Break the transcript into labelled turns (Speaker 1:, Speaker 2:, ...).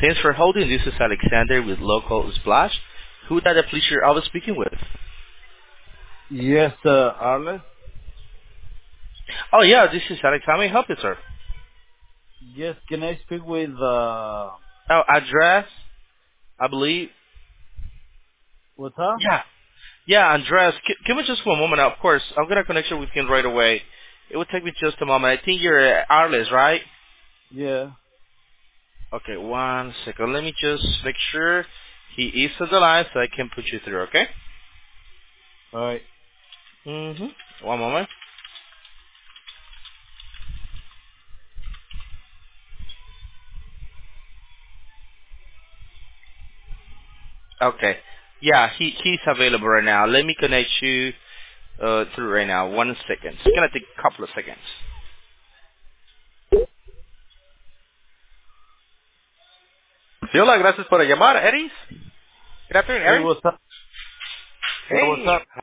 Speaker 1: Thanks for holding. This is Alexander with Local Splash. Who that a pleasure I was speaking with?
Speaker 2: Yes, Arlen.
Speaker 1: Oh yeah, this is Alex. How may I help you, sir?
Speaker 2: Yes, can I speak with
Speaker 1: Oh, address, I believe.
Speaker 2: what's up?
Speaker 1: Yeah. Yeah, Andres. Give me just one moment. Of course, I'm gonna connect you with him right away. It will take me just a moment. I think you're Arles, right?
Speaker 2: Yeah.
Speaker 1: Okay, one second. Let me just make sure he is on the line so I can put you through. Okay?
Speaker 2: All right.
Speaker 1: One moment. Okay. Yeah, he's available right now. Let me connect you through right now. 1 second. It's gonna take a couple of seconds. Sí, hola, gracias por llamar, Eris. Good afternoon,
Speaker 2: Hey,
Speaker 1: Eris.
Speaker 2: what's up? Yeah, what's
Speaker 1: Hey,
Speaker 2: up?